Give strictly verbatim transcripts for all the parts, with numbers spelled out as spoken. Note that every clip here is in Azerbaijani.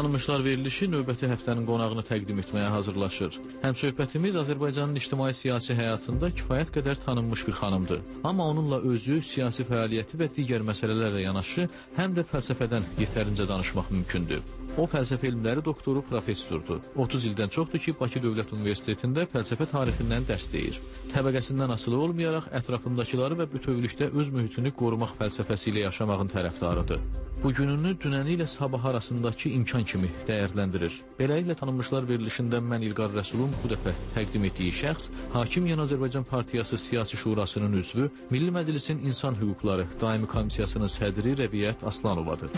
Tanınmışlar verilişi növbəti həftənin qonağını təqdim etməyə hazırlaşır. Həmsöhbətimiz Azərbaycanın ictimai-siyasi həyatında kifayət qədər tanınmış bir xanımdır. Amma onunla özü, siyasi fəaliyyəti və digər məsələlərlə yanaşı, həm də fəlsəfədən yetərincə danışmaq mümkündür. O, fəlsəfə elmləri doktoru, professordur. otuz ildən çoxdur ki, Bakı Dövlət Universitetində fəlsəfə tarixindən dərs deyir. Təbəqəsindən asılı olmayaraq ətrafındakıları və bütövlükdə öz mühitini qorumaq fəlsəfəsi ilə yaşamağın tərəfdarıdır. Bugününü dünəni ilə sabah arasındakı imkan kimi dəyərləndirir. Beləliklə tanınmışlar verilişində mən İlqar Rəsulun bu dəfə təqdim etdiyi şəxs Hakim Yeni Azərbaycan Partiyası Siyasi Şurasının üzvü, Milli Məclisin İnsan Hüquqları Daimi Komissiyasının sədri Rəbiət Aslanovadır.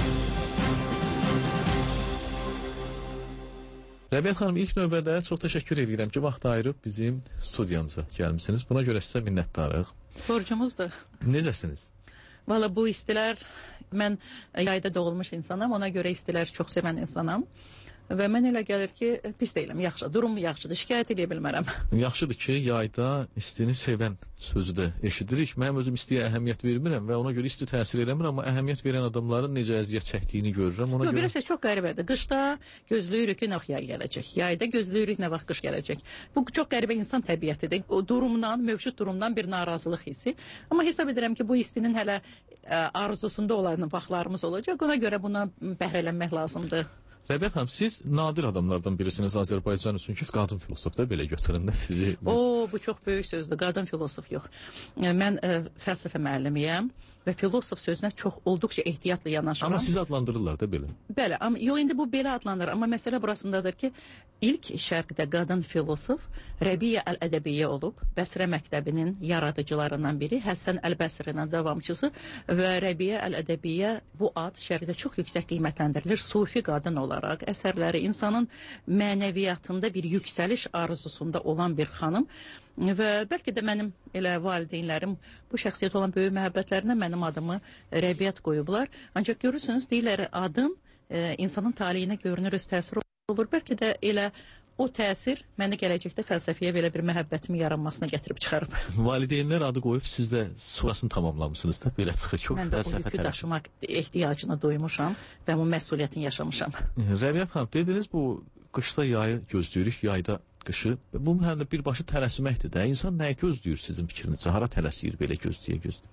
Rəbiət xanım, ilk növbədə çox təşəkkür edirəm ki, vaxt ayırıb bizim studiyamıza gəlmişsiniz. Buna görə sizə minnətdarıq. Borcumuzdur. Necəsiniz? Valla bu istilər, mən yayda doğulmuş insanam, ona görə istilər çox sevən insanam. Və mən elə gəlir ki, pis deyiləm, yaxşı, durum yaxşıdır, şikayət edə bilmərəm. Yaxşıdır ki, yayda istini sevən sözü də eşidirik. Mənim özüm istiyə əhəmiyyət vermirəm və ona görə isti təsir eləmir, amma əhəmiyyət verən adamların necə əziyyət çəkdiyini görürəm. Ona Yox, görə... Birisi çox qəribədir. Qışda gözləyirik ki, nə vaxt yay gələcək. Yayda gözləyirik nə vaxt qış gələcək. Bu çox qəribə insan təbiətidir. O durumdan, mövcud durumdan bir narazılıq hissi. Amma hesab edirəm ki, bu istinin hələ ə, arzusunda olan vaxtlarımız olacaq. Ona görə buna bəhrələnmək lazımdır. Rəbiət xanım, siz nadir adamlardan birisiniz Azərbaycan üçün ki, qadın filosof da belə götürəndə sizi... Biz... O, bu çox böyük sözdür, qadın filosof yox. Mən ə, fəlsəfə müəllimiyəm və filosof sözünə çox olduqca ehtiyatla yanaşıram. Amma sizi adlandırırlar da belə. Bəli, amma yox, indi bu belə adlanır, amma məsələ burasındadır ki, ilk şərqdə qadın filosof Rəbiyə Əl-Ədəbiyyə olub, Bəsrə məktəbinin yaradıcılarından biri, Həsən Əl-Bəsrinin davamçısı və Rəbiyə Əl-Ədəbiyyə bu ad şərqdə çox yüksək qiymətləndirilir, sufi qadın olaraq, əsərləri insanın mənəviyyatında bir yüksəliş arzusunda olan bir xanım və bəlkə də mənim elə valideynlərim bu şəxsiyyət olan böyük məhəbbətlərinə mənim adımı Rəbiət qoyublar. Ancaq görürsünüz, deyirlər, adın e, insanın taleyinə görünür, öz təsir olur. Bəlkə də elə o təsir məni gələcəkdə fəlsəfiyə belə bir məhəbbətimin yaranmasına gətirib çıxarıb. Valideynlər adı qoyub, siz də sonrasını tamamlamışsınız da, belə çıxır ki, mən də o yükü daşımaq ehtiyacını duymuşam və bu məsuliyyətini yaşamışam. Rəbiət xanım, dediniz bu qışda yayı gözləyirik, yayda qışı. Bu həm də birbaşa tələsməkdir də. İnsan nəyə gözləyir sizin fikrinizcə? Hara tələsir belə gözləyə gözləyə?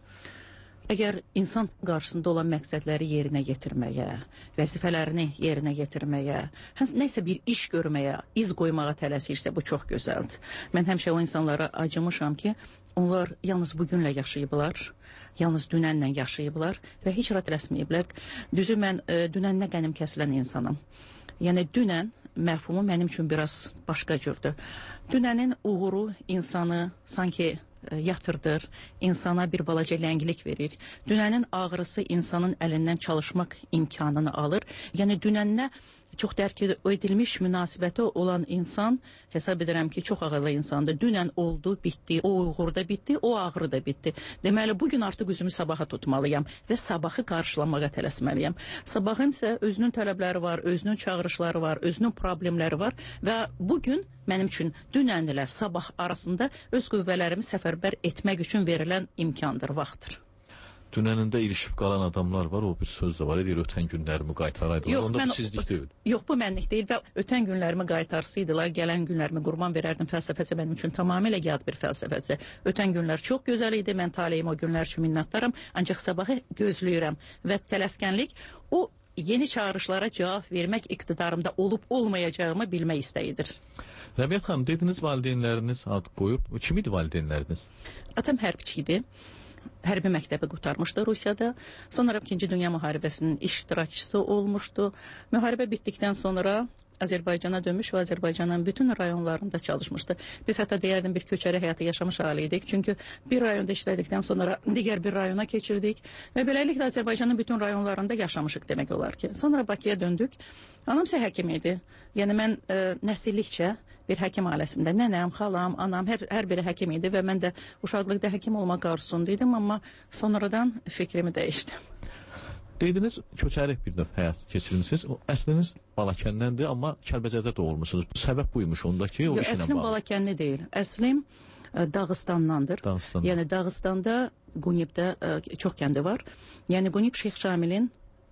Əgər insan qarşısında olan məqsədləri yerinə yetirməyə, vəzifələrini yerinə yetirməyə, nəsə bir iş görməyə, iz qoymağa tələsirsə, bu çox gözəldir. Mən həmişə o insanlara acımışam ki, onlar yalnız bugünlə yaşayıblar, yalnız dünənlə yaşayıblar və heç rat tələsməyiblər. Düzü, mən e, dünəninə qənim kəsilən insanım. Yəni, dünən məfhumu mənim üçün biraz başqa cürdür. Dünənin uğuru insanı sanki yatırdır, insana bir balaca ləngilik verir. Dünənin ağrısı insanın əlindən çalışmaq imkanını alır. Yəni dünəninə çox dərk edilmiş münasibəti olan insan, hesab edirəm ki, çox ağırlı insandır. Dünən oldu, bitdi, o uğur da bitdi, o ağrı da bitdi. Deməli, bugün artıq üzümü sabaha tutmalıyam və sabahı qarşılamağa tələsməliyəm. Sabahın isə özünün tələbləri var, özünün çağırışları var, özünün problemləri var və bugün mənim üçün dünənlə sabah arasında öz qüvvələrimi səfərbər etmək üçün verilən imkandır, vaxtdır. Dünənində ilişib qalan adamlar var, o bir söz də var, edir, ötən günlərimi qaytaraydılar. Yox, onda mən, bu sizlik deyil. Yox, bu mənlik deyil və ötən günlərimi qaytarsaydılar, gələn günlərimi qurban verərdim. Fəlsəfəsi mənim üçün tamamilə yad bir fəlsəfəsi. Ötən günlər çox gözəl idi, mən taleyim o günlər üçün minnətdaram, ancaq sabahı gözləyirəm və tələskənlik o yeni çağırışlara cavab vermək iqtidarımda olub olmayacağımı bilmək istəyidir. Rəbiət xanım, dediniz valideynləriniz ad qoyub. Kim idi valideynləriniz? Atam hərbçi idi. Hərbi məktəbi qurtarmışdı Rusiyada. Sonra İkinci Dünya Müharibəsinin iştirakçısı olmuşdu. Müharibə bitdikdən sonra Azərbaycana dönmüş və Azərbaycanın bütün rayonlarında çalışmışdı. Biz hətta deyərdim bir köçəri həyatı yaşamış haliydik. Çünki bir rayonda işlədikdən sonra digər bir rayona keçirdik və beləliklə Azərbaycanın bütün rayonlarında yaşamışıq demək olar ki. Sonra Bakıya döndük. Anam isə həkim idi. Yəni mən e, nəsillikcə bir həkim ailəsində, nənəm, xalam, anam, hər, hər biri həkim idi və mən də uşaqlıqda həkim olmaq arzusunda idim, amma sonradan fikrimi dəyişdim. Dediniz, köçəri bir növ həyat keçirmişsiniz. Əsliniz Balakəndəndir, amma Kəlbəcərdə doğulmuşsunuz. Bu səbəb buymuş onda ki, o Yo, işlə bağlı. Əslim Balakənli deyil. Əslim ə, Dağıstandandır. Dağıstandan. Yəni Dağıstanda Qunibdə ə, çox kəndi var. Yəni Qunib Şeyx Şamilin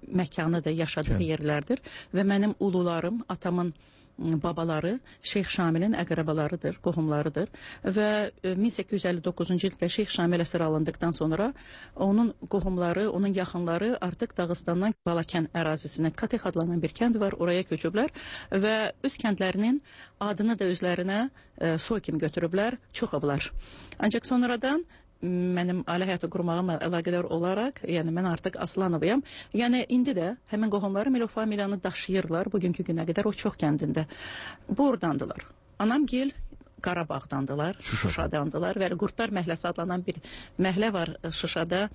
məkanıdır, yaşadığı Hə. yerlərdir və mənim ulularım, atamın babaları Şeyx Şamilin əqrəbalarıdır, qohumlarıdır və min səkkiz yüz əlli doqquzuncu ildə Şeyx Şamil əsir alındıqdan sonra onun qohumları, onun yaxınları artıq Dağıstandan Balakən ərazisinə Katex adlanan bir kənd var, oraya köçüblər və öz kəndlərinin adını da özlərinə e, soy kimi götürüblər, Çoxovlar. Ancaq sonradan mənim ailə həyatı qurmağımla əlaqədar olaraq, yəni mən artıq Aslanovayam. Yəni indi də həmin qohumlarım elə o familiyanı daşıyırlar bugünkü günə qədər o çox kəndində. Buradandılar. Anamgil Qarabağdandılar, Şuşada. Şuşadandılar və Qurtlar məhəlləsi adlanan bir məhəllə var Şuşada.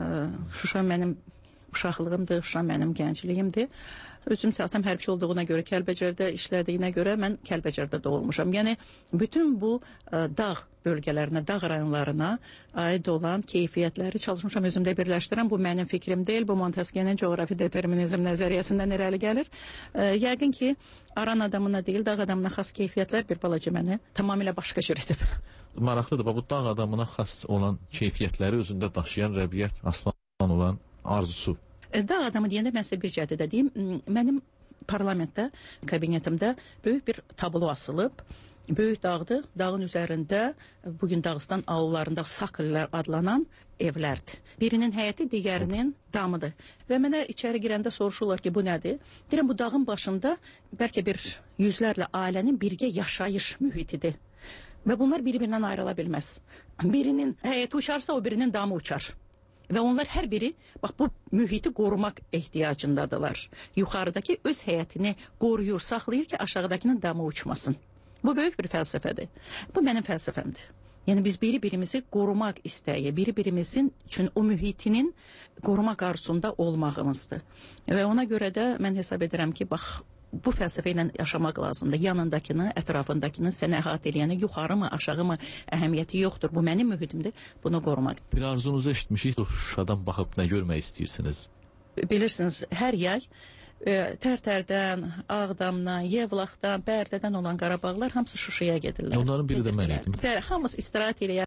Şuşa mənim uşaqlığımdır, Şuşa mənim gəncliyimdir. Özüm atam hərbçi olduğuna görə, Kəlbəcərdə işlədiyinə görə mən Kəlbəcərdə doğulmuşam. Yəni bütün bu ə, dağ bölgələrinə, dağ rayonlarına aid olan keyfiyyətləri çalışmışam özümdə birləşdirəm. Bu mənim fikrim deyil, bu Montesquieu'nin coğrafi determinizm nəzəriyyəsindən irəli gəlir. Ə, yəqin ki, aran adamına deyil, dağ adamına xas keyfiyyətlər bir balaca məni tamamilə başqa cür edib. Maraqlıdır, bu dağ adamına xas olan keyfiyyətləri özündə daşıyan Rəbiyyət Aslan olan arzusu. Dağ adamı deyəndə mən sizə bir cəhdə deyim. Mənim parlamentdə, kabinetimdə böyük bir tablo asılıb. Böyük dağdır. Dağın üzərində bugün Dağıstan aullarında Sakıllar adlanan evlərdir. Birinin həyəti, digərinin damıdır. Və mənə içəri girəndə soruşurlar ki, bu nədir? Deyirəm, bu dağın başında bəlkə bir yüzlərlə ailənin birgə yaşayış mühitidir. Və bunlar bir-birindən ayrıla bilməz. Birinin həyəti uçarsa, o birinin damı uçar. Və onlar hər biri bax bu mühiti qorumaq ehtiyacındadılar. Yuxarıdakı öz həyətini qoruyur, saxlayır ki, aşağıdakının damı uçmasın. Bu böyük bir fəlsəfədir. Bu mənim fəlsəfəmdir. Yəni biz biri-birimizi qorumaq istəyi, biri-birimizin üçün o mühitinin qorumaq arzusunda olmağımızdır. Və ona görə də mən hesab edirəm ki, bax bu fəlsəfə ilə yaşamaq lazımdır. Yanındakını, ətrafındakını, səni əhatə eləyəni yuxarı mı, aşağı mı əhəmiyyəti yoxdur. Bu mənim mühitimdir, bunu qorumaq. Bir arzunuzu eşitmişik, Şuşadan baxıb nə görmək istəyirsiniz? Bilirsiniz, hər yay e, Tərtərdən, Ağdamdan, Yevlaxdan, Bərdədən olan Qarabağlar hamısı Şuşaya gedirlər. Onların biri də mən idim. Hamısı istirahət eləyər.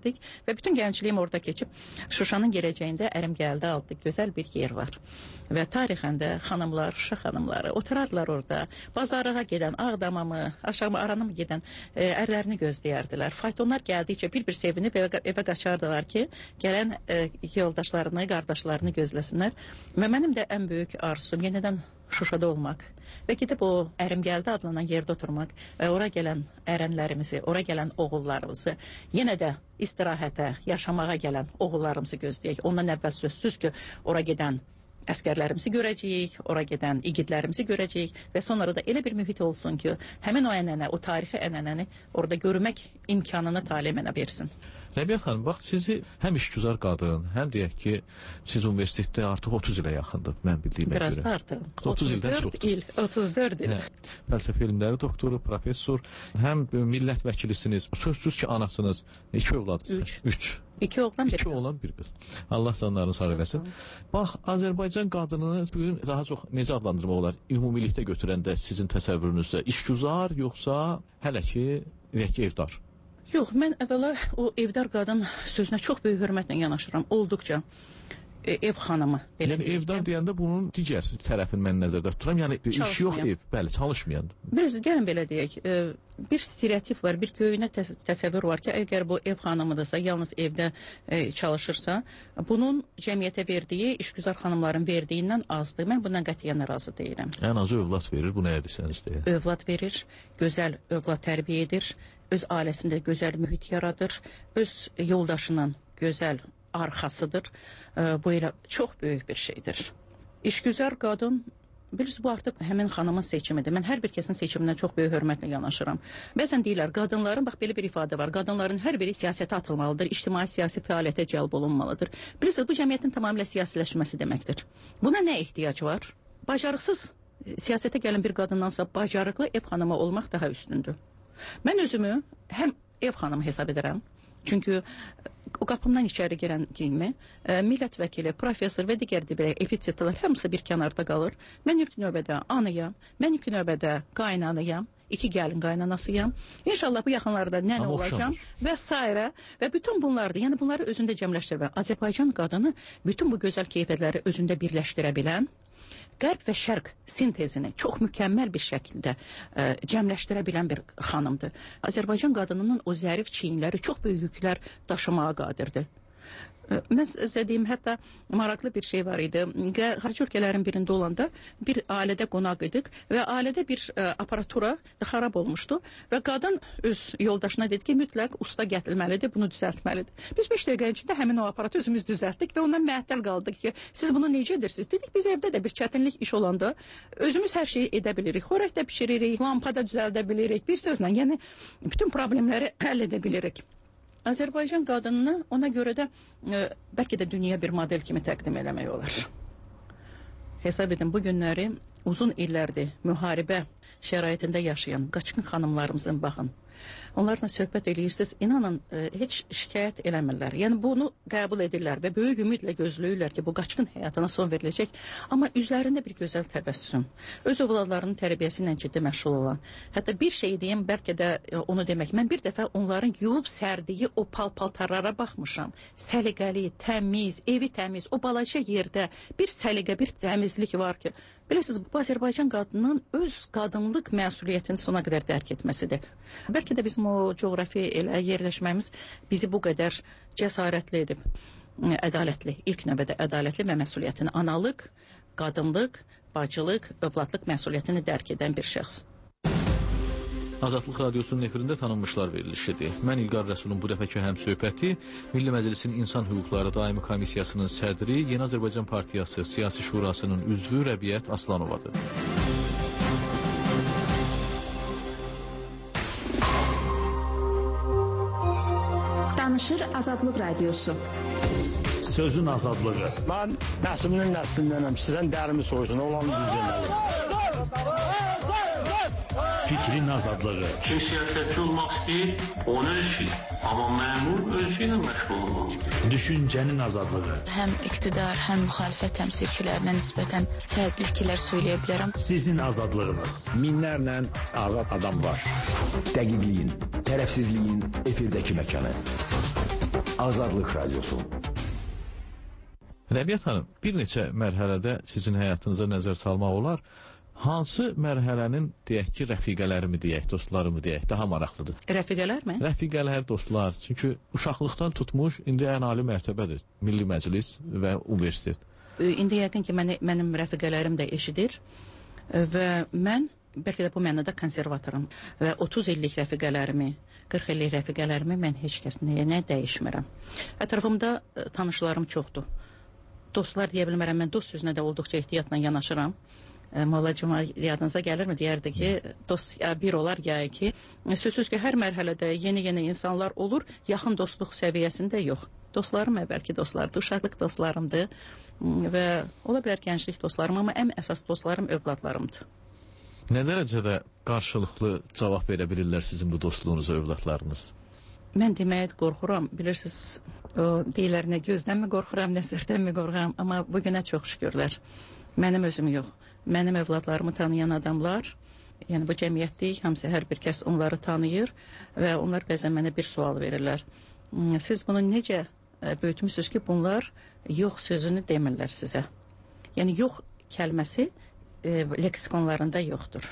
Və bütün gəncliyim orada keçib Şuşanın gələcəyində ərim gəldi, aldı. Gözəl bir yer var. Və tarixən də xanımlar, Şuşa xanımları oturarlar orada. Bazarlığa gedən, Ağdama mı, aşağı mı, Arana mı gedən e, ərlərini gözləyərdilər. Faytonlar gəldikcə bir-bir sevinib evə, evə qaçardılar ki, gələn e, yoldaşlarını, qardaşlarını gözləsinlər. Və mənim də ən böyük arzum yenidən Şuşada olmaq və gedib o ərim gəldi adlanan yerdə oturmaq və ora gələn ərənlərimizi, ora gələn oğullarımızı, yenə də istirahətə, yaşamağa gələn oğullarımızı gözləyək. Ondan əvvəl sözsüz ki, ora gedən əskərlərimizi görəcəyik, ora gedən igidlərimizi görəcəyik və sonra da elə bir mühit olsun ki, həmin o ənənə, o tarixi ənənəni orada görmək imkanını talih mənə versin. Rəbiyyət xanım, bax, sizi həm işgüzar qadın, həm deyək ki, siz universitetdə artıq otuz ilə yaxındır, mən bildiyimə Biraz görə. Biraz da artıq. otuz ildən çoxdur. il, otuz dörd il. Hə, fəlsəfə elmləri doktoru, professor, həm millət vəkilisiniz, sözsüz ki, anasınız, iki övladsınız. Üç. Üç. İki oğlan bir İki qız. oğlan bir qız. Allah canlarını sağ eləsin. Bax, Azərbaycan qadını bugün daha çox necə adlandırmaq olar? Ümumilikdə götürəndə sizin təsəvvürünüzdə işgüzar, yoxsa hələ ki, deyək ki, evdar? Yox, mən əvvəla o evdar qadın sözünə çox böyük hörmətlə yanaşıram. Olduqca e, ev xanımı. Belə Yəni evdar deyəndə bunun digər tərəfini mən nəzərdə tuturam. Yəni iş yox ev, bəli, çalışmayan. Bilirsiniz, gəlin belə deyək. E, bir stereotip var, bir köynə tə təsəvvür var ki, əgər bu ev xanımıdırsa, yalnız evdə e, çalışırsa, bunun cəmiyyətə verdiyi, işgüzar xanımların verdiyindən azdır. Mən bundan qətiyyən razı deyirəm. Ən azı övlad verir, bu nəyə desəniz deyə. Övlad verir, gözəl övlad tərbiyə edir, öz ailəsində gözəl mühit yaradır, öz yoldaşının gözəl arxasıdır. E, bu elə çox böyük bir şeydir. İşgüzar qadın, bilirsiniz, bu artıq həmin xanımın seçimidir. Mən hər bir kəsin seçiminə çox böyük hörmətlə yanaşıram. Bəzən deyirlər, qadınların, bax belə bir ifadə var, qadınların hər biri siyasətə atılmalıdır, ictimai siyasi fəaliyyətə cəlb olunmalıdır. Bilirsiniz, bu cəmiyyətin tamamilə siyasiləşməsi deməkdir. Buna nə ehtiyac var? Bacarıqsız siyasətə gələn bir qadındansa bacarıqlı ev xanımı olmaq daha üstündür. Mən özümü həm ev xanımı hesab edirəm, çünki o qapımdan içəri girən kimi e, millət vəkili, professor və digər belə epitetlər hamısı bir kənarda qalır. Mən ilk növbədə anayam, mən ilk növbədə qaynanayam, iki gəlin qaynanasıyam. İnşallah bu yaxınlarda nənə olacağam və s. və bütün bunlardır. Yəni bunları özündə cəmləşdirmək. Azərbaycan qadını bütün bu gözəl keyfiyyətləri özündə birləşdirə bilən, Qərb və Şərq sintezini çox mükəmməl bir şəkildə ə, cəmləşdirə bilən bir xanımdır. Azərbaycan qadınının o zərif çiyinləri çox böyük yüklər daşımağa qadirdir. Mən sizə deyim, hətta maraqlı bir şey var idi. Xarici ölkələrin birində olanda bir ailədə qonaq idik və ailədə bir ə, aparatura xarab olmuşdu və qadın öz yoldaşına dedi ki, mütləq usta gətirilməlidir, bunu düzəltməlidir. Biz beş dəqiqə içində həmin o aparatı özümüz düzəltdik və ondan məəttəl qaldıq ki, siz bunu necə edirsiniz? Dedik, biz evdə də bir çətinlik iş olanda özümüz hər şeyi edə bilirik. Xörək də pişiririk, lampa da düzəldə bilirik. Bir sözlə, yəni bütün problemləri həll edə bilirik. Azərbaycan qadınını ona görə də e, bəlkə də dünya bir model kimi təqdim eləmək olar. Hesab edin, bu günləri uzun illərdir müharibə şəraitində yaşayan qaçqın xanımlarımızın baxın. Onlarla söhbət eləyirsiniz, inanın e, heç şikayət eləmirlər. Yəni bunu qəbul edirlər və böyük ümidlə gözləyirlər ki, bu qaçqın həyatına son veriləcək. Amma üzlərində bir gözəl təbəssüm, öz övladlarının tərbiyəsi ilə ciddi məşğul olan. Hətta bir şey deyim, bəlkə də e, onu demək. Mən bir dəfə onların yuyub sərdiyi o pal-paltarlara baxmışam. Səliqəli, təmiz, evi təmiz, o balaca yerdə bir səliqə, bir təmizlik var ki, bilirsiniz, bu Azərbaycan qadının öz qadınlıq məsuliyyətini sona qədər dərk etməsidir. Bəlkə də bizim o coğrafi elə yerləşməyimiz bizi bu qədər cəsarətli edib, ədalətli, ilk növbədə ədalətli və məsuliyyətini, analıq, qadınlıq, bacılıq, övladlıq məsuliyyətini dərk edən bir şəxs. Azadlıq Radiosunun efirində tanınmışlar verilişidir. Mən İlqar Rəsulun bu dəfəki həmsöhbəti Milli Məclisin İnsan Hüquqları Daimi Komissiyasının sədri, Yeni Azərbaycan Partiyası Siyasi Şurasının üzvü Rəbiyyət Aslanovadır. Danışır Azadlıq Radiosu. Sözün azadlığı. Mən nəslinin nəslindənəm, sizdən dərimi soysun, olanı düzəlməli. Fikrin azadlığı. Kim siyasətçi olmaq istəyir, onun işi. Amma məmur öz işi ilə məşğul olmalıdır. Düşüncənin azadlığı. Həm iqtidar, həm müxalifət təmsilçilərinə nisbətən fərqli fikirlər söyləyə bilərəm. Sizin azadlığınız. Minlərlə azad adam var. Dəqiqliyin, tərəfsizliyin efirdəki məkanı. Azadlıq Radiosu. Rəbiyyət xanım, bir neçə mərhələdə sizin həyatınıza nəzər salmaq olar. Hansı mərhələnin, deyək ki, rəfiqələrimi deyək, dostlarımı deyək, daha maraqlıdır? Rəfiqələr mi? Rəfiqələr, dostlar. Çünki uşaqlıqdan tutmuş, indi ən ali mərtəbədir. Milli Məclis və universitet. İndi yəqin ki, məni, mənim rəfiqələrim də eşidir və mən bəlkə də bu mənada konservatoram və otuz illik rəfiqələrimi, qırx illik rəfiqələrimi mən heç kəs nəyə nə dəyişmirəm. Ətrafımda tanışlarım çoxdur. Dostlar deyə bilmərəm, mən dost sözünə də olduqca ehtiyatla yanaşıram. Molla Cuma yadınıza gəlirmi? Deyərdi ki, dost ya bir olar ya iki. Sözsüz ki, hər mərhələdə yeni-yeni insanlar olur, yaxın dostluq səviyyəsində yox. Dostlarım əvvəlki dostlardır, uşaqlıq dostlarımdır və ola bilər gənclik dostlarım, amma ən əsas dostlarım övladlarımdır. Nə dərəcədə qarşılıqlı cavab verə bilirlər sizin bu dostluğunuza övladlarınız? Mən deməyə qorxuram, bilirsiniz, o deyirlər nə gözdən mi qorxuram, nə sərdən mi qorxuram, amma bugünə çox şükürlər. Mənim özüm yox, mənim övladlarımı tanıyan adamlar, yəni bu cəmiyyətdəyik, hamısı hər bir kəs onları tanıyır və onlar bəzən mənə bir sual verirlər. Siz bunu necə böyütmüsünüz ki, bunlar yox sözünü demirlər sizə? Yəni yox kəlməsi e, leksikonlarında yoxdur.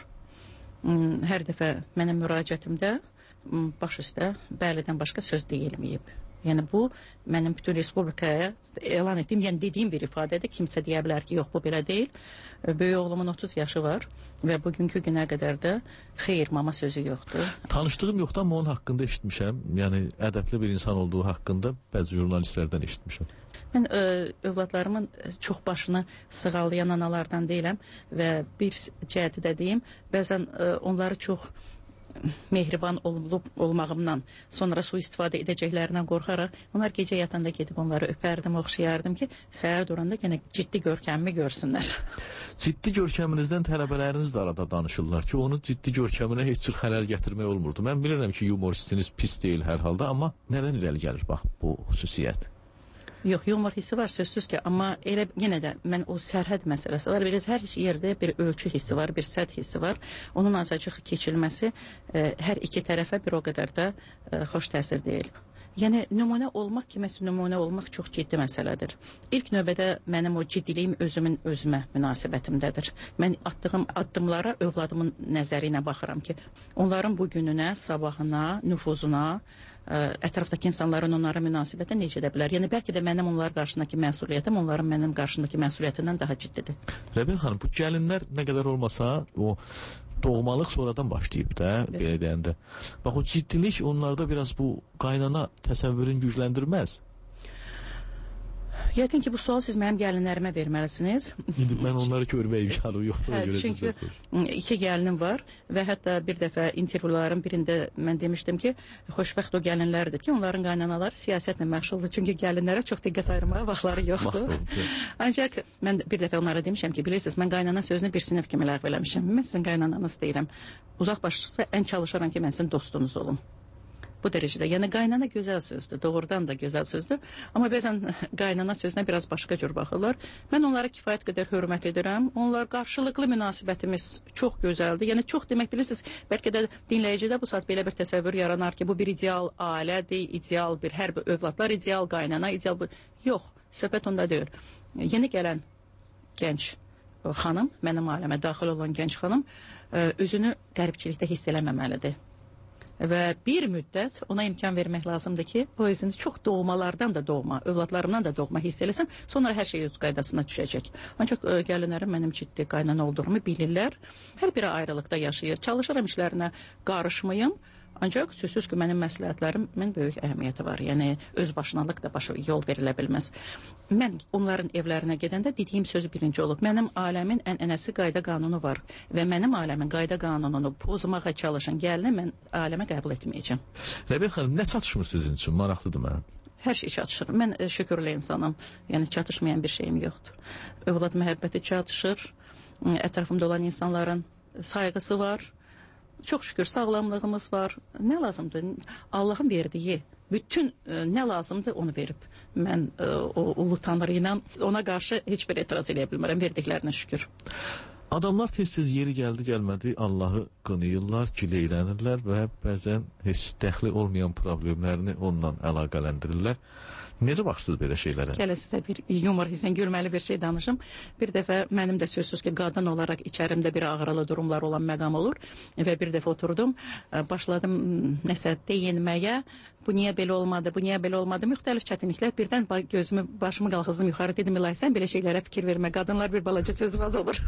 Hər dəfə mənim müraciətimdə baş üstə bəlidən başqa söz deyilməyib. Yəni bu mənim bütün respublikaya elan etdiyim, yəni dediyim bir ifadədir. Kimsə deyə bilər ki, yox bu belə deyil. Böyük oğlumun otuz yaşı var və bugünkü günə qədər də xeyr, mama sözü yoxdur. Tanışdığım yoxdur, amma onun haqqında eşitmişəm. Yəni ədəbli bir insan olduğu haqqında bəzi jurnalistlərdən eşitmişəm. Mən ə, övladlarımın çox başını sığallayan analardan deyiləm və bir cəhəti də deyim, bəzən ə, onları çox mehriban olub olmağımdan sonra sui-istifadə edəcəklərindən qorxaraq onlar gecə yatanda gedib onları öpərdim, oxşayardım ki, səhər duranda yenə ciddi görkəmimi görsünlər. Ciddi görkəminizdən tələbələriniz də arada danışırlar ki, onu ciddi görkəminə heç cür xələl gətirmək olmurdu. Mən bilirəm ki, yumoristiniz pis deyil hər halda, amma nədən irəli gəlir bax bu xüsusiyyət? Yox, yumor hissi var sözsüz ki, amma elə yenə də mən o sərhəd məsələsi var. Bilirsiniz, hər yerdə bir ölçü hissi var, bir sədd hissi var. Onun azacıq keçilməsi e, hər iki tərəfə bir o qədər də e, xoş təsir deyil. Yəni nümunə olmaq kiməsə nümunə olmaq çox ciddi məsələdir. İlk növbədə mənim o ciddiliyim özümün özümə münasibətimdədir. Mən atdığım addımlara övladımın nəzəri ilə baxıram ki, onların bu gününə, sabahına, nüfuzuna, ə, ətrafdakı insanların onlara münasibəti necə edə bilər? Yəni bəlkə də mənim onlar qarşısındakı məsuliyyətim onların mənim qarşımdakı məsuliyyətindən daha ciddidir. Rəbiyə xanım, bu gəlinlər nə qədər olmasa o doğmalıq sonradan başlayıb da, evet. Belə deyəndə. Bax, o ciddilik onlarda biraz bu qaynana təsəvvürün gücləndirməz. Yəqin ki, bu sual siz mənim gəlinlərimə verməlisiniz. İndi mən onları görməyə imkanım yoxdur. Hə, çünki iki gəlinim var və hətta bir dəfə intervyuların birində mən demişdim ki, xoşbəxt o gəlinlərdir ki, onların qaynanaları siyasətlə məşğuldur. Çünki gəlinlərə çox diqqət ayırmağa vaxtları yoxdur. Ancaq mən bir dəfə onlara demişəm ki, bilirsiniz, mən qaynana sözünü bir sinif kimi ləğv eləmişəm. Mən sizin qaynananız deyirəm. Uzaq başlıqsa ən çalışıram ki, mən sizin dostunuz olum. Bu dərəcədə. Yəni qaynana gözəl sözdür, doğrudan da gözəl sözdür. Amma bəzən qaynana sözünə biraz başqa cür baxırlar. Mən onlara kifayət qədər hörmət edirəm. Onlar qarşılıqlı münasibətimiz çox gözəldir. Yəni çox demək bilirsiniz, bəlkə də dinləyicidə bu saat belə bir təsəvvür yaranar ki, bu bir ideal ailədir, ideal bir hər bir övladlar, ideal qaynana, ideal bir... Yox, söhbət onda deyil. Yeni gələn gənc xanım, mənim ailəmə daxil olan gənc xanım özünü qəribçilikdə hiss eləməməlidir. Və bir müddət ona imkan vermək lazımdır ki, o özünü çox doğmalardan da doğma, övladlarından da doğma hiss eləsən, sonra hər şey öz qaydasına düşəcək. Ancaq ə, gəlinlərim mənim ciddi qaynana olduğumu bilirlər. Hər biri ayrılıqda yaşayır. Çalışıram işlərinə qarışmayım. Ancaq sözsüz ki, mənim məsləhətlərimin böyük əhəmiyyəti var. Yəni, öz başınalıq da başa yol verilə bilməz. Mən onların evlərinə gedəndə dediyim sözü birinci olub. Mənim ailəmin ənənəsi qayda qanunu var və mənim ailəmin qayda qanununu pozmağa çalışan gəlini mən ailəmə qəbul etməyəcəm. Rəbiyə xanım, nə çatışmır sizin üçün? Maraqlıdır mənə. Hər şey çatışır. Mən e, şükürlü insanım. Yəni, çatışmayan bir şeyim yoxdur. Övlad məhəbbəti çatışır. Ətrafımda olan insanların sayğısı var. Çox şükür sağlamlığımız var. Nə lazımdır? Allahın verdiyi bütün e, nə lazımdır onu verib. Mən e, o ulu tanrı ilə ona qarşı heç bir etiraz eləyə bilmərəm. Verdiklərinə şükür. Adamlar tez-tez yeri gəldi gəlmədi Allahı qınayırlar, gileylənirlər və bəzən heç dəxli olmayan problemlərini onunla əlaqələndirirlər. Necə baxırsınız belə şeylərə? Gələ sizə bir yumor hissən gülməli bir şey danışım. Bir dəfə mənim də sözsüz ki, qadın olaraq içərimdə bir ağrılı durumlar olan məqam olur və bir dəfə oturdum, başladım nəsə deyinməyə. Bu niyə belə olmadı, bu niyə belə olmadı? Müxtəlif çətinliklər. Birdən gözümü, başımı qalxızdım yuxarı, dedim, İlahi, sən belə şeylərə fikir vermə. Qadınlar bir balaca sözvaz olur.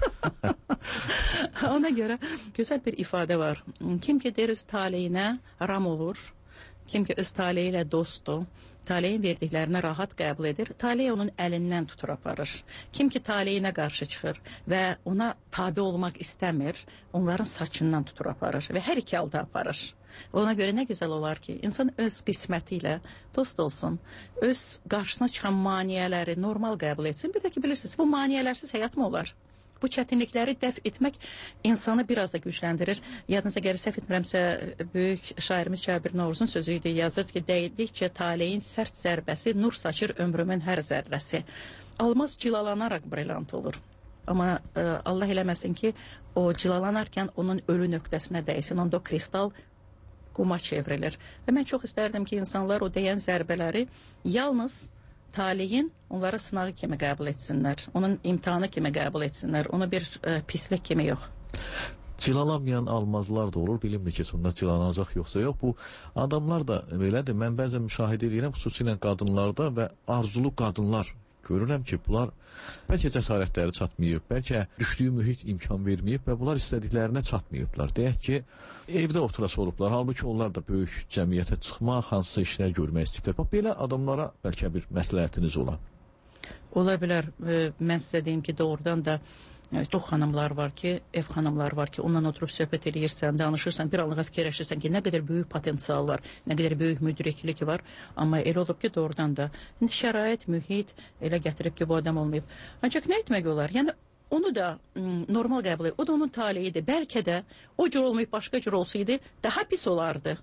Ona görə gözəl bir ifadə var. Kim ki der öz taleyinə ram olur, kim ki öz taleyi ilə dostdur, taleyin verdiklərinə rahat qəbul edir, taleyi onun əlindən tutur aparır. Kim ki taleyinə qarşı çıxır və ona tabi olmaq istəmir, onların saçından tutur aparır və hər iki halda aparır. Ona görə nə gözəl olar ki, insan öz qisməti ilə dost olsun, öz qarşısına çıxan maniyələri normal qəbul etsin. Bir də ki, bilirsiniz, bu maniyələrsiz həyat mı olar? Bu çətinlikləri dəf etmək insanı biraz da gücləndirir. Yadınıza gəlir, səhv etmirəmsə, böyük şairimiz Cabir Novruzun sözü idi, yazır ki, dəydikcə taleyin sərt zərbəsi, nur saçır ömrümün hər zərrəsi. Almaz cilalanaraq brilant olur. Amma e, Allah eləməsin ki, o cilalanarkən onun ölü nöqtəsinə dəysin, onda o kristal quma çevrilir. Və mən çox istərdim ki, insanlar o dəyən zərbələri yalnız taleyin onları sınağı kimi qəbul etsinlər. Onun imtihanı kimi qəbul etsinlər. Onu bir e, pislik kimi yox. Cilalamayan almazlar da olur. Bilinmir ki, sonunda cilalanacaq yoxsa yox. Bu adamlar da belədir. Mən bəzən müşahidə edirəm, xüsusilə qadınlarda və arzulu qadınlar görürəm ki, bunlar bəlkə cəsarətləri çatmayıb, bəlkə düşdüyü mühit imkan verməyib və bunlar istədiklərinə çatmayıblar. Deyək ki, evdə oturası olublar, halbuki onlar da böyük cəmiyyətə çıxmaq, hansısa işlər görmək istəyiblər. Bax, belə adamlara bəlkə bir məsləhətiniz ola. Ola bilər. Mən sizə deyim ki, doğrudan da çox xanımlar var ki, ev xanımlar var ki, ondan oturub söhbət edirsən, danışırsan, bir anlığa fikirləşirsən ki, nə qədər böyük potensial var, nə qədər böyük müdriklik var. Amma elə olub ki, doğrudan da şərait, mühit elə gətirib ki, bu adam olmayıb. Ancaq nə etmək olar? Yəni, onu da normal qəbul edir. O da onun taleyidir. Bəlkə də o cür olmayıb başqa cür olsaydı, daha pis olardı.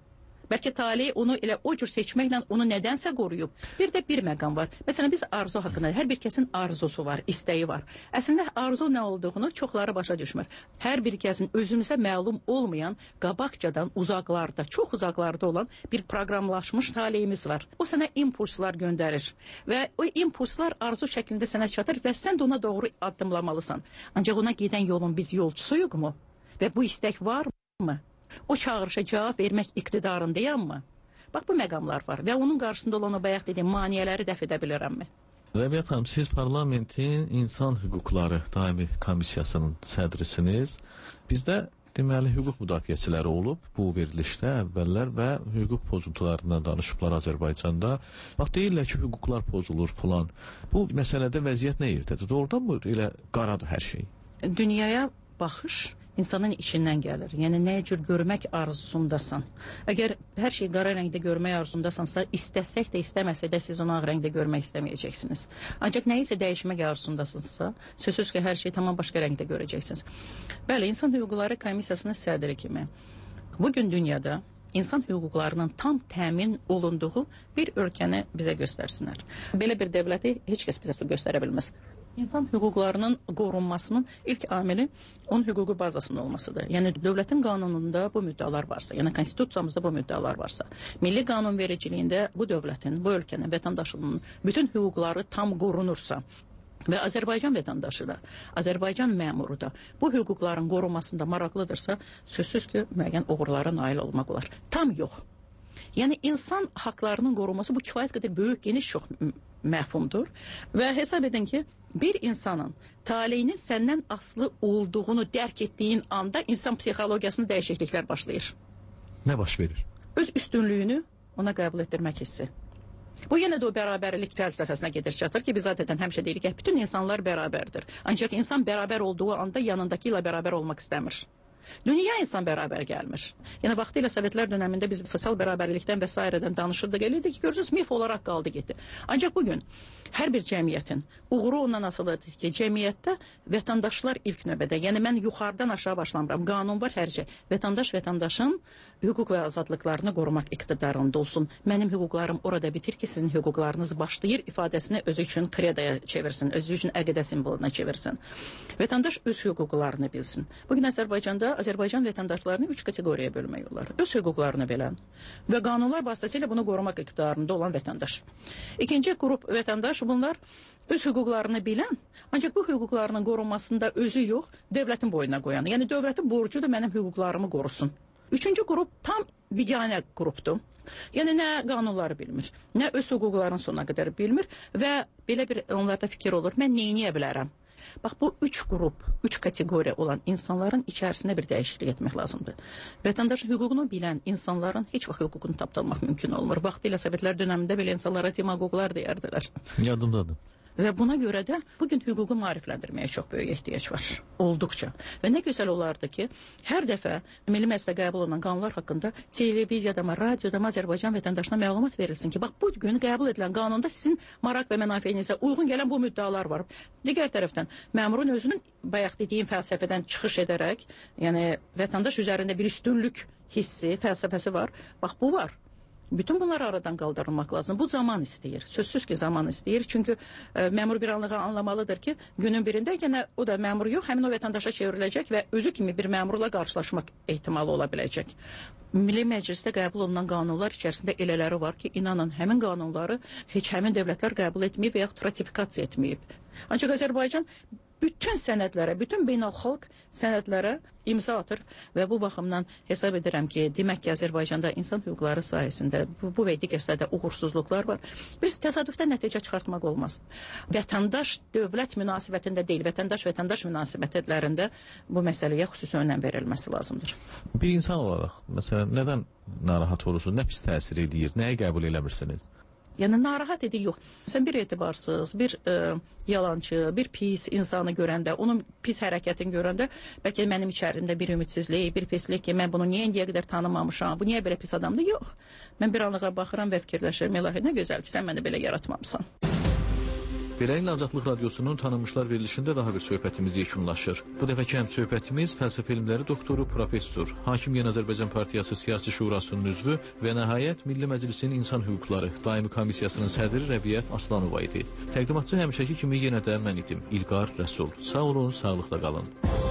Bəlkə tale onu elə o cür seçməklə onu nədənsə qoruyub. Bir də bir məqam var. Məsələn, biz arzu haqqında, hər bir kəsin arzusu var, istəyi var. Əslində, arzu nə olduğunu çoxları başa düşmür. Hər bir kəsin özümüzə məlum olmayan, qabaqcadan uzaqlarda, çox uzaqlarda olan bir proqramlaşmış taleyimiz var. O sənə impulslar göndərir və o impulslar arzu şəklində sənə çatır və sən də ona doğru addımlamalısan. Ancaq ona gedən yolun biz yolçusuyuq mu? Və bu istək varmı? O çağırışa cavab vermək iqtidarındayam mı? Bax, bu məqamlar var və onun qarşısında olan o bayaq dediyim maneələri dəf edə bilirəmmi? Rəbiyyət xanım, siz parlamentin insan hüquqları daimi komissiyasının sədrisiniz. Bizdə deməli hüquq müdafiəçiləri olub bu verilişdə əvvəllər və hüquq pozuntularından danışıblar Azərbaycanda. Bax, deyirlər ki, hüquqlar pozulur filan. Bu məsələdə vəziyyət nə yerdədir? Doğrudan mı elə qaradır hər şey? Dünyaya baxış insanın içindən gəlir. Yəni, nə cür görmək arzusundasan. Əgər hər şeyi qara rəngdə görmək arzusundasansa, istəsək də, istəməsək də siz onu ağ rəngdə görmək istəməyəcəksiniz. Ancaq nə isə dəyişmək arzusundasınızsa, sözsüz ki, hər şeyi tamam başqa rəngdə görəcəksiniz. Bəli, İnsan Hüquqları Komissiyasının sədri kimi bugün dünyada insan hüquqlarının tam təmin olunduğu bir ölkəni bizə göstərsinlər. Belə bir dövləti heç kəs bizə göstərə bilməz. İnsan hüquqlarının qorunmasının ilk amili onun hüquqi bazasının olmasıdır. Yəni, dövlətin qanununda bu müddəalar varsa, yəni konstitusiyamızda bu müddəalar varsa, milli qanunvericiliyində bu dövlətin, bu ölkənin, vətəndaşının bütün hüquqları tam qorunursa və Azərbaycan vətəndaşı da, Azərbaycan məmuru da bu hüquqların qorunmasında maraqlıdırsa, sözsüz ki, müəyyən uğurlara nail olmaq olar. Tam yox. Yəni, insan haqlarının qorunması bu kifayət qədər böyük, geniş çox məfhumdur və hesab edin ki, bir insanın taleyinin səndən asılı olduğunu dərk etdiyin anda insan psixologiyasında dəyişikliklər başlayır. Nə baş verir? Öz üstünlüyünü ona qəbul etdirmək hissi. Bu yenə də o bərabərlik fəlsəfəsinə gedir çatır ki, biz zaten həmişə deyirik ki, bütün insanlar bərabərdir. Ancaq insan bərabər olduğu anda yanındakı ilə bərabər olmaq istəmir. Dünya insan bərabər gəlmir. Yəni, vaxtilə Sovetlər dönəmində biz sosial bərabərlikdən və s. danışırdıq, eləyirdik ki, görürsünüz, mif olaraq qaldı getdi. Ancaq bugün hər bir cəmiyyətin uğuru ondan asılıdır ki, cəmiyyətdə vətəndaşlar ilk növbədə, yəni mən yuxarıdan aşağı başlamıram, qanun var hər şey. Vətəndaş vətəndaşın hüquq və azadlıqlarını qorumaq iqtidarında olsun. Mənim hüquqlarım orada bitir ki, sizin hüquqlarınız başlayır ifadəsini özü üçün kredoya çevirsin, özü üçün əqidə simvoluna çevirsin. Vətəndaş öz hüquqlarını bilsin. Bugün Azərbaycanda Azərbaycan vətəndaşlarını üç kateqoriyaya bölmək olar. Öz hüquqlarını bilən və qanunlar vasitəsilə bunu qorumaq iqtidarında olan vətəndaş. İkinci qrup vətəndaş, bunlar öz hüquqlarını bilən, ancaq bu hüquqlarının qorunmasında özü yox, dövlətin boynuna qoyan. Yəni, dövlətin borcudur mənim hüquqlarımı qorusun. Üçüncü qrup tam biganə qrupdur. Yəni, nə qanunları bilmir, nə öz hüquqlarının sonuna qədər bilmir və belə bir onlarda fikir olur, mən neyniyə bilərəm? Bax, bu üç qrup, üç kateqoriya olan insanların içərisində bir dəyişiklik etmək lazımdır. Vətəndaş hüququnu bilən insanların heç vaxt hüququnu tapdalmaq mümkün olmur. Vaxtilə Sovetlər dönəmində belə insanlara demagoglar deyərdilər. Yadımdadır. Və buna görə də bugün hüququ maarifləndirməyə çox böyük ehtiyac var. Olduqca. Və nə gözəl olardı ki, hər dəfə Milli Məclisdə qəbul olunan qanunlar haqqında televiziyada, radioda Azərbaycan vətəndaşına məlumat verilsin ki, bax, bu gün qəbul edilən qanunda sizin maraq və mənafeyinizə uyğun gələn bu müddəalar var. Digər tərəfdən, məmurun özünün bayaq dediyim fəlsəfədən çıxış edərək, yəni vətəndaş üzərində bir üstünlük hissi, fəlsəfəsi var. Bax, bu var. Bütün bunları aradan qaldırılmaq lazım. Bu zaman istəyir. Sözsüz ki, zaman istəyir. Çünki e, məmur bir anlığa anlamalıdır ki, günün birində yenə o da məmur yox, həmin o vətəndaşa çevriləcək və özü kimi bir məmurla qarşılaşmaq ehtimalı ola biləcək. Milli Məclisdə qəbul olunan qanunlar içərisində elələri var ki, inanın, həmin qanunları heç həmin dövlətlər qəbul etməyib və yaxud ratifikasiya etməyib. Ancaq Azərbaycan bütün sənədlərə, bütün beynəlxalq sənədlərə imza atır və bu baxımdan hesab edirəm ki, demək ki, Azərbaycanda insan hüquqları sayəsində bu, bu və digər sayədə uğursuzluqlar var. Biz təsadüfdən nəticə çıxartmaq olmaz. Vətəndaş dövlət münasibətində deyil, vətəndaş-vətəndaş münasibətlərində bu məsələyə xüsusi önəm verilməsi lazımdır. Bir insan olaraq, məsələn, nədən narahat olursunuz, nə pis təsir edir, nəyi qəbul eləmirsiniz? Yəni, narahat edir, yox. Sən bir etibarsız, bir e, yalancı, bir pis insanı görəndə, onun pis hərəkətini görəndə, bəlkə mənim içərimdə bir ümidsizlik, bir pislik ki, mən bunu niyə indiyə qədər tanımamışam, bu niyə belə pis adamdır? Yox. Mən bir anlığa baxıram və fikirləşirəm, ilahi, nə gözəl ki, sən məni belə yaratmamısan. Beləliklə Azadlıq Radiosunun tanınmışlar verilişində daha bir söhbətimiz yekunlaşır. Bu dəfəki həm söhbətimiz fəlsəfə elmləri doktoru, professor, Hakim Yeni Azərbaycan Partiyası Siyasi Şurasının üzvü və nəhayət Milli Məclisin İnsan Hüquqları Daimi Komissiyasının sədri Rəbiyə Aslanova idi. Təqdimatçı həmişəki kimi yenə də mən idim, İlqar Rəsul. Sağ olun, sağlıqla qalın.